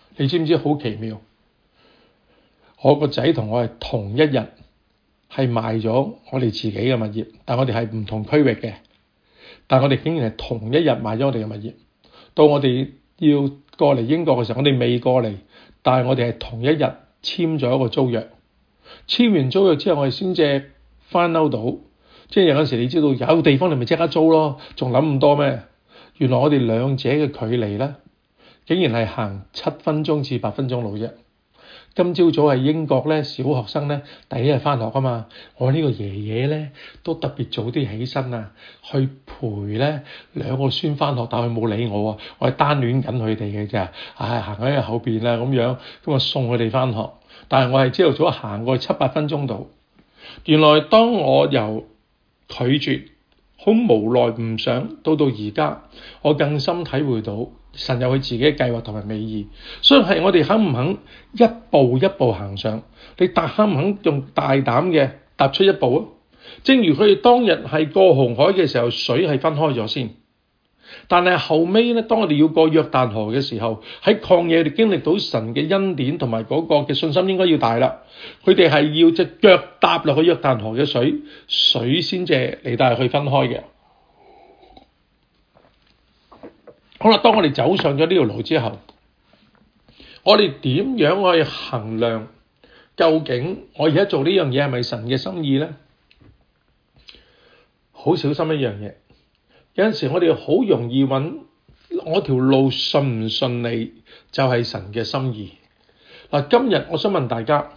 Speaker 1: 你知唔知好奇妙？我個仔同我係同一日係賣咗我哋自己嘅物業，但我哋係唔同區域嘅，但我哋竟然係同一日賣咗我哋嘅物業。到我哋要過嚟英國嘅時候，我哋未過嚟，但係我哋係同一日簽咗一個租約。簽完租約之後，我哋先至翻嬲到，即係有陣時你知道有地方你咪即刻租咯，仲諗咁多咩？原來我哋兩者嘅距離咧，竟然係行7分鐘至8分鐘路啫。今朝早係英國咧，小學生咧第一日翻學啊嘛，我呢個爺爺咧都特別早啲起身啊，去陪咧兩個孫翻學，但佢冇理我啊，我係單戀緊佢哋嘅啫，行喺後邊啦咁樣，咁啊送佢哋翻學，但係我係朝頭早行過去7、8分鐘度。原來當我由拒絕、好無奈唔想，到而家，我更深體會到神有佢自己嘅計劃同埋美意，所以係我哋肯唔肯一步一步行上？你肯唔肯用大膽嘅踏出一步啊？正如佢哋當日係過紅海嘅時候，水係分開咗先，但係後尾咧，當我哋要過約旦河嘅時候，喺曠野哋經歷到神嘅恩典同埋嗰個嘅信心應該要大啦。佢哋係要隻腳踏落去約旦河嘅水先至嚟帶佢分開嘅。好啦，當我哋走上咗呢條路之後，我哋點樣去衡量究竟我而家做呢樣嘢係咪神嘅心意咧？好小心一樣嘢，有陣時我哋好容易揾我條路順唔順利就係神嘅心意。嗱，今日我想問大家，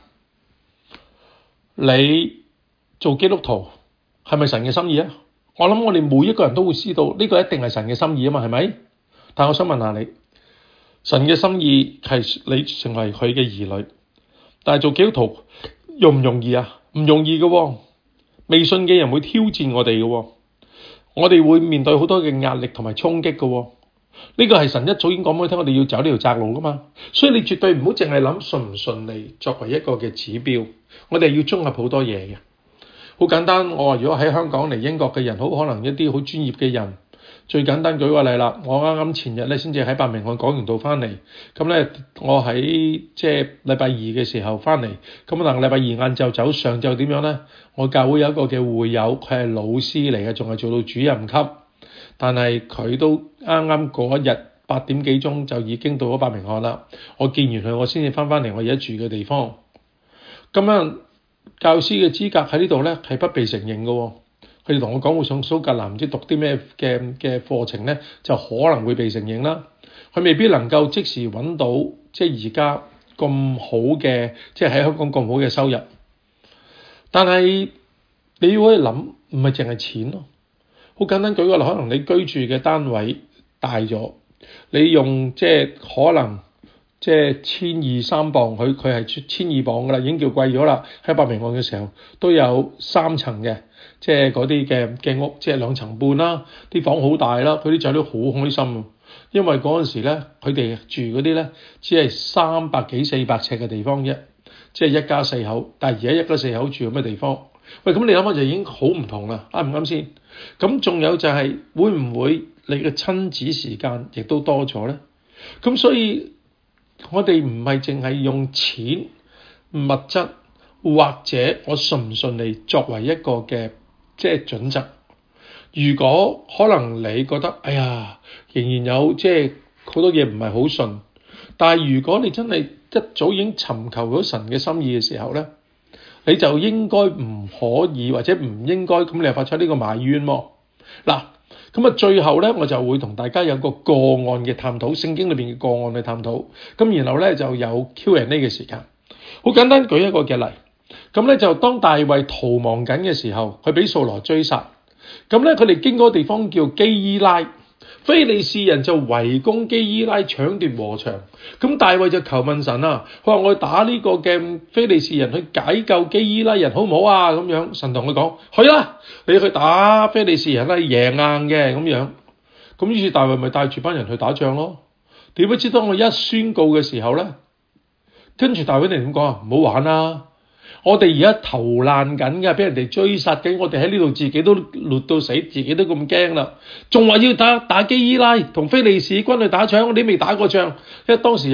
Speaker 1: 你做基督徒係咪神嘅心意啊？我諗我哋每一個人都會知道呢個一定係神嘅心意啊嘛，係咪？但我想問下你，神嘅心意係你成為佢嘅兒女，但係做基督徒容唔容易啊？唔容易嘅喎，未信嘅人會挑戰我哋嘅喎，我哋會面對好多嘅壓力同埋衝擊嘅喎。呢個係神一早已經講俾我聽，我哋要走呢條窄路噶嘛，所以你絕對唔好淨係諗順唔順利作為一個嘅指標，我哋要綜合好多嘢嘅。好簡單，我話如果喺香港嚟英國嘅人，好可能一啲好專業嘅人。最簡單舉個例啦，我啱啱前日咧先至喺伯明翰講完道翻嚟，咁咧我喺即係禮拜二嘅時候翻嚟，咁可能禮拜二晏晝走，上晝點樣咧？我教會有一個嘅會友，佢係老師嚟嘅，仲係做到主任級，但係佢都啱啱嗰一日8點幾鐘就已經到咗伯明翰啦。我見完佢，我先至翻嚟我而家住嘅地方。咁樣教師嘅資格喺呢度咧係不被承認嘅喎。佢哋同我講會上蘇格蘭唔知讀啲咩嘅課程咧，就可能會被承認啦。佢未必能夠即時揾到即係而家咁好嘅，即係喺香港咁好嘅收入。但係你要可以諗，唔係淨係錢咯。好簡單舉個例，可能你居住嘅單位大咗，你用即係可能即係1200-1300磅，佢係1200磅噶啦，已經叫貴咗啦。喺伯明翰嘅時候都有3層嘅。即係嗰啲嘅屋，即係2層半啦，啲房好大啦，佢啲仔都好開心，因為嗰陣時咧，佢哋住嗰啲咧，只係300幾400尺嘅地方啫，即係一家4口。但係而家一家4口住咁嘅地方，喂，咁你諗下就已經好唔同啦，啱唔啱先？咁仲有就係會唔會你嘅親子時間亦都多咗咧？咁所以我哋唔係淨係用錢、物質或者我順唔順利作為一個嘅。即係準則。如果可能你覺得，哎呀，仍然有即係好多嘢唔係好順，但係如果你真係一早已經尋求咗神嘅心意嘅時候咧，你就應該唔可以或者唔應該咁你又發出呢個埋怨喎。嗱，咁啊最後咧我就會同大家有個個案嘅探討，聖經裏邊嘅個案嘅探討。咁然後咧就有 Q&A 嘅時間。好簡單舉一個嘅例。咁咧就當大衛逃亡緊嘅時候，佢俾掃羅追殺。咁咧佢哋經過地方叫基伊拉，非利士人就圍攻基伊拉，搶奪禾場。咁大衛就求問神啊，佢話我去打呢個嘅非利士人去解救基伊拉人好唔好啊？咁樣神同佢講，去啦，你去打非利士人啦，贏硬嘅咁樣。咁於是大衛咪帶住班人去打仗咯。點不知當我一宣告嘅時候咧，跟住大衛哋點講啊？唔好玩啦！我哋而家逃難緊嘅，俾人哋追殺緊，我哋喺呢度自己都累到死，自己都咁驚啦，仲話要打基伊拉同非利士軍去打仗，我哋未打過仗，因為當時有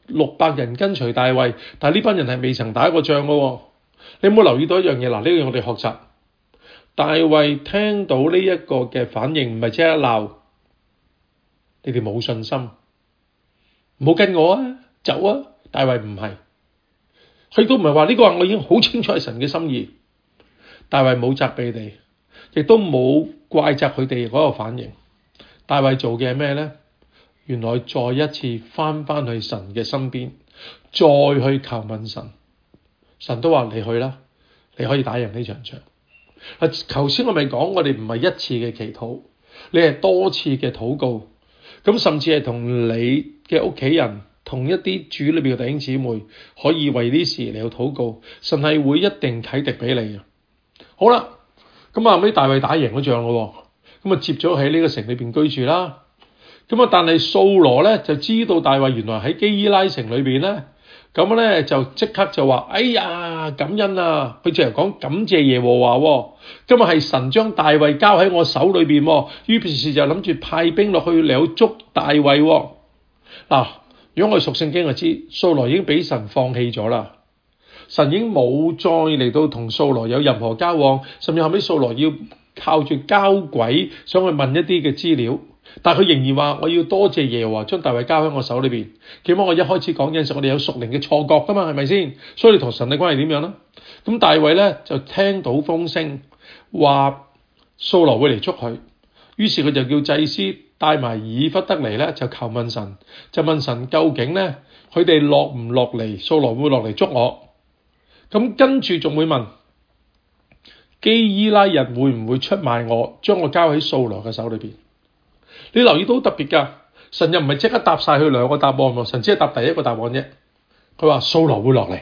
Speaker 1: 600人跟隨大衛，但係呢班人係未曾打過仗嘅喎。你有冇留意到一樣嘢？嗱，呢樣我哋學習。大衛聽到呢一個嘅反應，唔係即刻鬧你哋冇信心，唔好跟我啊，走啊！大衛唔係，佢都唔係話呢個話我已經好清楚係神嘅心意。大衛冇責備你，亦都冇怪責佢哋嗰個反應。大衛做嘅係咩呢？原來再一次翻去神嘅身邊，再去求問神。神都話你去啦，你可以打贏呢場仗。頭先我咪講，我哋唔係一次嘅祈禱，你係多次嘅禱告。咁甚至係同你嘅屋企人，同一啲主裏邊嘅弟兄姊妹，可以為呢事嚟到禱告。神係會一定啟迪俾你嘅。好啦，咁後尾大衛打贏咗仗咯，咁啊接咗喺呢個城裏邊居住啦。咁啊，但係掃羅咧就知道大衛原來喺基伊拉城裏邊咧，咁咧就即刻就話：哎呀，感恩啊！佢淨係講感謝耶和華，今日係神將大衛交喺我手裏邊，於是就諗住派兵落去嚟到捉大衛。嗱，如果我哋熟聖經就知，掃羅已經俾神放棄咗啦。神已經冇再嚟到同掃羅有任何交往，甚至後尾掃羅要靠住交鬼想去問一啲嘅資料，但係佢仍然話：我要多謝耶和華將大衛交喺我手裏邊。記得我一開始講嘅時候，我哋有屬靈嘅錯覺噶嘛，係咪先？所以你同神嘅關係點樣呢？咁大衛咧就聽到風聲話掃羅會嚟捉佢，於是佢就叫祭司帶埋以弗得嚟咧，就求問神，就問神究竟咧佢哋落唔落嚟，掃羅會落嚟捉我？咁跟住仲會問基伊拉人會唔會出賣我，將我交喺掃羅嘅手裏邊？你留意到特別噶，神又唔係即刻答晒佢兩個答案，神只係答第一個答案啫。佢話掃羅會落嚟，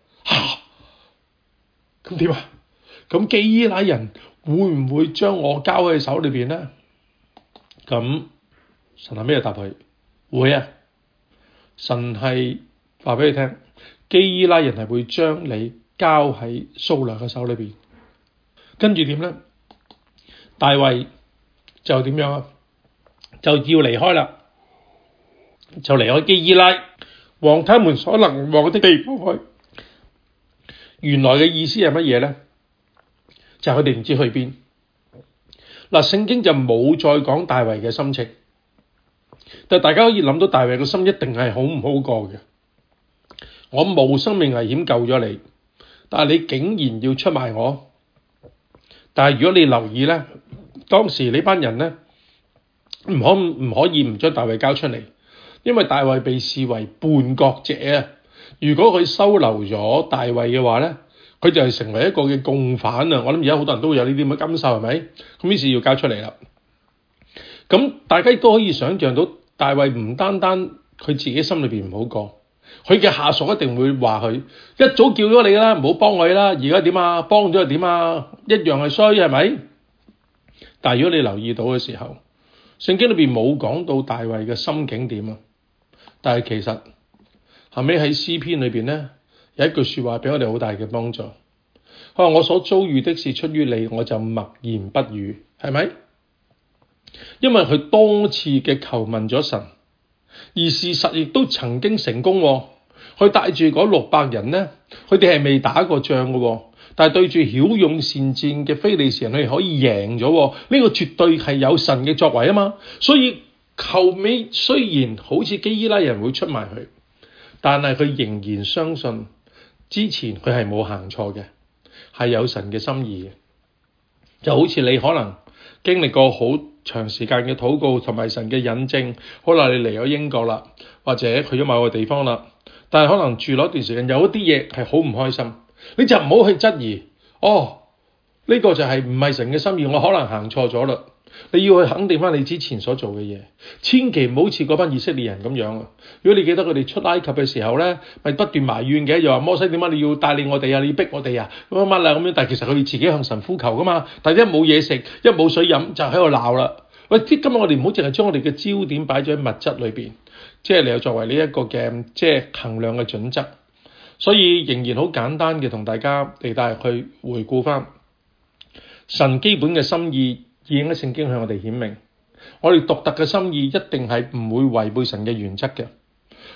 Speaker 1: 咁點啊？咁基伊拉人會唔會將我交喺手裏邊呢？咁神係咩答佢？會啊！神係話俾你聽。基伊拉人係會將你交喺掃羅嘅手裏邊，跟住點呢？大衛就點樣啊？就要離開啦，就離開基伊拉，往他們所能往的地方去。原來嘅意思係乜嘢呢？就係佢哋唔知去邊。嗱，聖經就冇再講大衛嘅心情，但大家可以諗到大衛嘅心一定係好唔好過嘅。我冒生命危險救咗你，但係你竟然要出賣我。但係如果你留意咧，當時呢班人咧唔可以唔將大衛交出嚟，因為大衛被視為叛國者啊。如果佢收留咗大衛嘅話咧，佢就係成為一個嘅共犯啊。我諗而家好多人都會有呢啲咁嘅感受，係咪？咁於是要交出嚟啦。咁大家亦都可以想象到，大衛唔單單佢自己心裏邊唔好過。佢嘅下屬一定會話佢一早叫咗你啦，唔好幫佢啦。而家點啊？幫咗又點啊？一樣係衰，係咪？但係如果你留意到嘅時候，聖經裏邊冇講到大衛嘅心境點啊。但係其實後尾喺詩篇裏邊咧，有一句說話俾我哋好大嘅幫助。佢話：我所遭遇的事出於你，我就默然不語，係咪？因為佢多次嘅求問咗神。而事實亦都曾經成功，佢帶住嗰600人呢，佢哋係未打過仗嘅，但係對住驍勇善戰嘅非利士人，佢哋可以贏咗，呢個絕對係有神嘅作為啊嘛。所以後尾雖然好似基伊拉人會出賣佢，但係佢仍然相信之前佢係冇行錯嘅，係有神嘅心意嘅。就好似你可能經歷過好長時間嘅禱告同埋神嘅引證，可能你嚟咗英國啦，或者去咗某個地方啦，但係可能住咗一段時間，有一啲嘢係好唔開心，你就唔好去質疑，呢個就係唔係神嘅心意，我可能行錯咗啦。你要去肯定翻你之前所做嘅嘢，千祈唔好似嗰班以色列人咁樣啊！如果你記得佢哋出埃及嘅時候咧，咪不斷埋怨嘅，又話摩西點解你要帶領我哋啊？你要逼我哋啊？乜乜啦咁樣，但係其實佢哋自己向神呼求噶嘛。但係一冇嘢食，一冇水飲，就喺度鬧啦。喂，今日我哋唔好淨係將我哋嘅焦點擺咗喺物質裏邊，即係你又作為呢一個嘅即係衡量嘅準則。所以仍然好簡單嘅同大家嚟帶去回顧翻神基本嘅心意。已經喺聖經向我哋顯明，我哋獨特嘅心意一定係唔會違背神嘅原則嘅。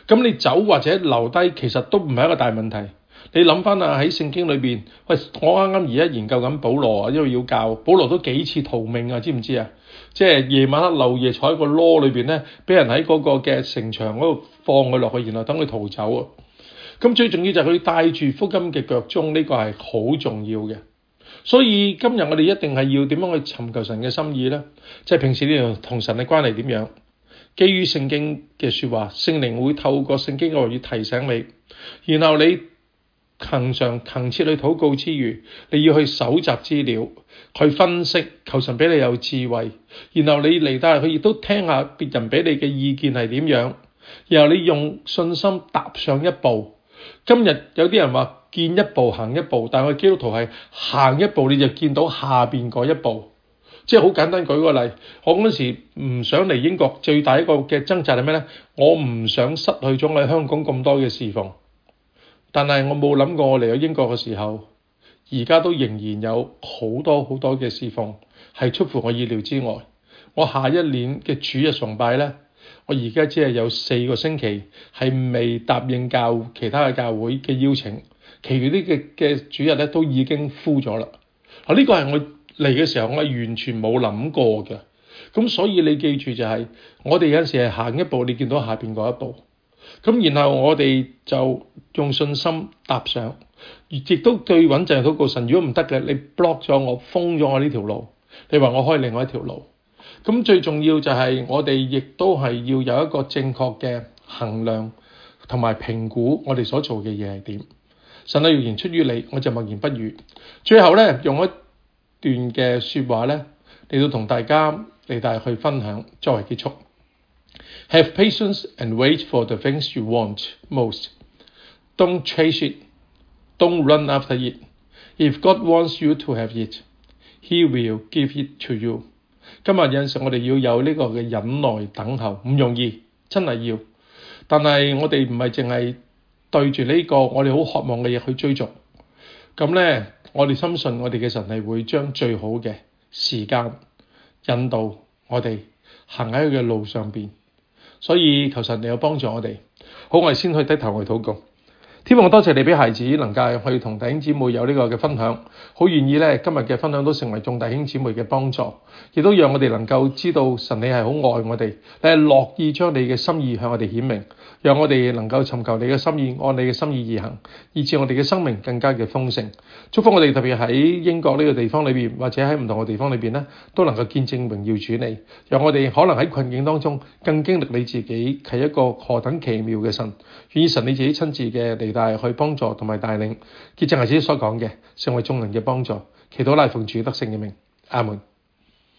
Speaker 1: 咁你走或者留低其實都唔係一個大問題。你諗翻啊，喺聖經裏邊，喂，我啱啱而家研究緊保羅啊，因為要教保羅都幾次逃命啊，知唔知啊？即係夜晚黑漏夜坐喺個籮裏邊咧，俾人喺嗰個嘅城牆嗰度放佢落去，然後等佢逃走啊！咁最重要就係佢帶住福音嘅腳蹤，呢個係好重要嘅。所以今日我哋一定係要點樣去尋求神嘅心意咧？即係平時呢同神嘅關係點樣？基於聖經嘅說話，聖靈會透過聖經嘅話語提醒你，然後你勤切去禱告之餘，你要去搜集資料，去分析，求神俾你有智慧，然後你嚟到佢亦都聽下別人俾你嘅意見係點樣，然後你用信心踏上一步。今日有啲人話見一步行一步，但係我基督徒係行一步你就見到下邊嗰一步。即係好簡單，舉個例，我嗰時唔想嚟英國，最大一個嘅掙扎係咩呢？我唔想失去咗我喺香港咁多嘅侍奉，但係我冇諗過我嚟咗英國嘅時候，而家都仍然有好多嘅侍奉係出乎我意料之外。我下一年嘅主日崇拜呢，我而家只係有4個星期係未答應其他嘅教會嘅邀請，其餘啲嘅主日咧都已經敷咗啦。呢個係我嚟嘅時候，我係完全冇諗過嘅。咁所以你記住就係，我哋有陣時係行一步，你見到下邊嗰一步。咁然後我哋就用信心踏上，亦都對穩陣禱告神。如果唔得嘅，你 block 咗我，封咗我呢條路，你話我開另外一條路。咁最重要就係我哋亦都係要有一個正確嘅衡量同埋評估我哋所做嘅嘢係點。神嘅謠言出於你，我就默然不語。最後咧，用一段嘅說話咧嚟到同大家去分享作為結束。Have patience and wait for the things you want most. Don't chase it. Don't run after it. If God wants you to have it, He will give it to you. 今日有陣時我哋要有呢個嘅忍耐等候，唔容易，真係要。但係我哋唔係淨係對住呢個我哋好渴望嘅嘢去追逐。咁咧，我哋深信我哋嘅神係會將最好嘅時間引導我哋行喺佢嘅路上邊。所以求神你有幫助我哋。好，我哋先去低頭去禱告。天父，我多謝你俾孩子能夠去同弟兄姊妹有呢個嘅分享，好願意咧今日嘅分享都成為眾弟兄姊妹嘅幫助，亦都讓我哋能夠知道神你係好愛我哋，你係樂意將你嘅心意向我哋顯明，讓我哋能夠尋求你嘅心意，按你嘅心意而行，以致我哋嘅生命更加嘅豐盛。祝福我哋特別喺英國呢個地方裏邊，或者喺唔同嘅地方裏邊咧，都能夠見證榮耀主你，讓我哋可能喺困境當中更經歷你自己係一個何等奇妙嘅神。願意神你自己親自嘅嚟帶去幫助同埋帶領，潔淨係自己所講嘅，成為眾人嘅幫助。祈禱乃奉主得勝嘅名，阿門。